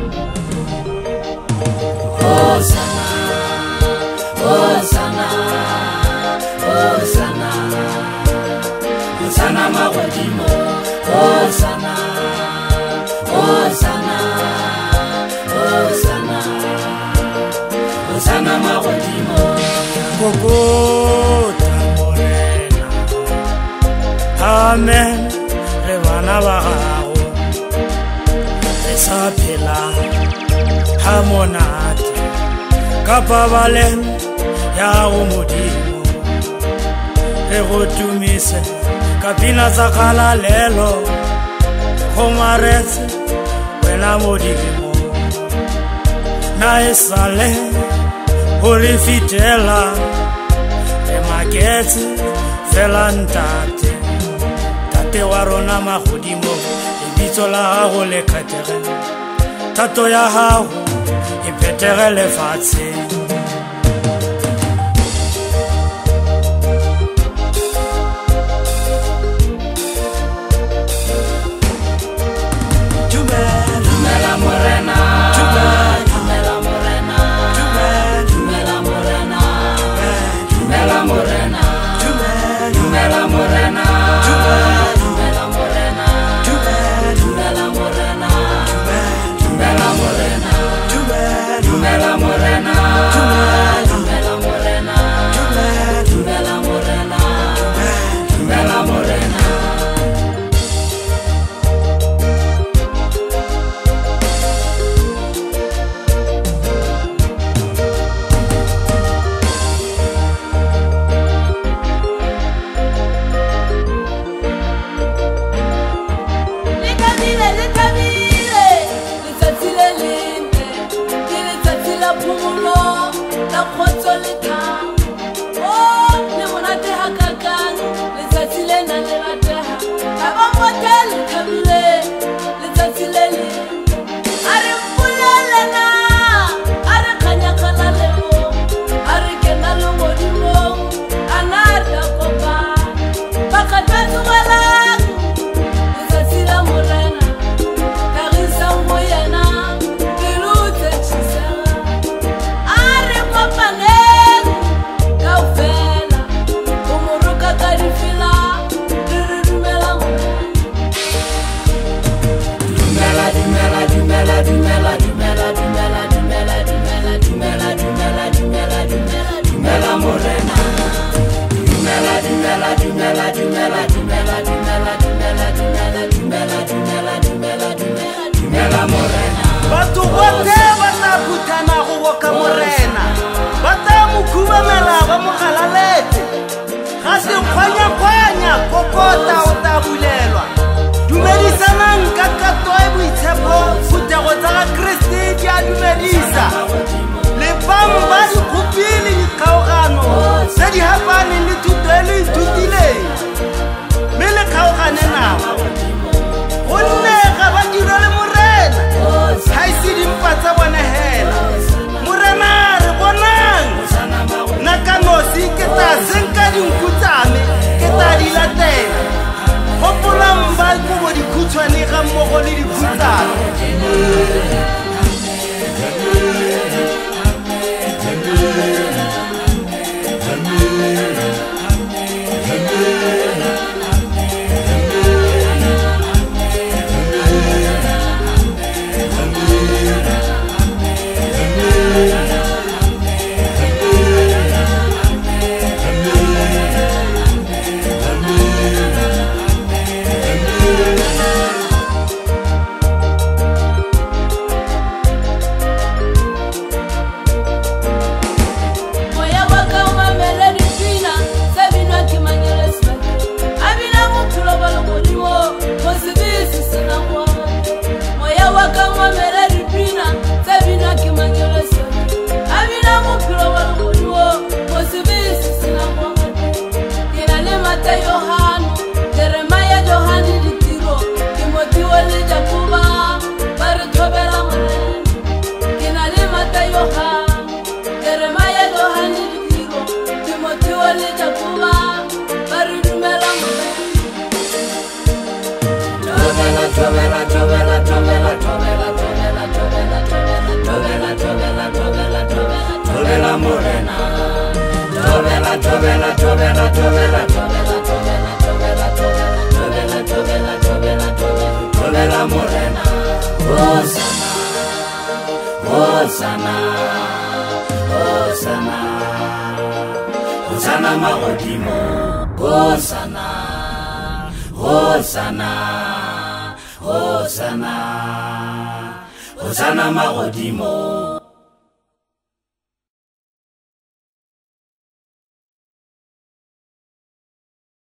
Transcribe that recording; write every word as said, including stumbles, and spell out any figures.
Hosanna, Hosanna, Hosanna, Hosanna magodimo, Hosanna, Hosanna, Hosanna, Hosanna magodimo. Kokota morena, amen, re bana ba gago, re sa phela ha monate ka pabalelo ya go Modimo, re go tumise ka pina tsa kgalalelo, go maretse wena Modimo, na e sale go re fitela re maketse fela ntate, tate wa rona magodimo, lebitso la gago le kgathegele, thato ya gago e phethege lefatsheng. Dumela morena, dumela morena, dumela morena, dumela morena, dumela morena, dumela morena, dumela morena, dumela morena, dumela morena, dumela morena, dumela morena, dumela morena. Batho bote ba tla phutana go boka morena, ba tla mo khubamela ba mo galaletse, ga se kgwanya-kgwanya kokota o tla bulelwa. Dumedisanang ka kato e boitshepo, phutego tsa ga Kriste di a dumedisa, le bang ba dikgopi le dikgaogano tse di hapaneng le thuto e le ithutileng, mme le kgaogane nako gonne ga ba dira le morena, ga ise dimpa tsa bone hela. Morena re bonang naka nosi ke tla senka dinku tsame ke tla di latela, gopolang ba kobo dikhutshwane ga mmogo le dikhutsana. Trovela, trovela, trovela, trovela, trovela, trovela, trovela. tobela tobela tobela tobela tobela tobela tobela tobela tobela tobela morena Hosana Hosana Hosana Hosana magodimo Hosana Hosana Hosana Hosana magodimo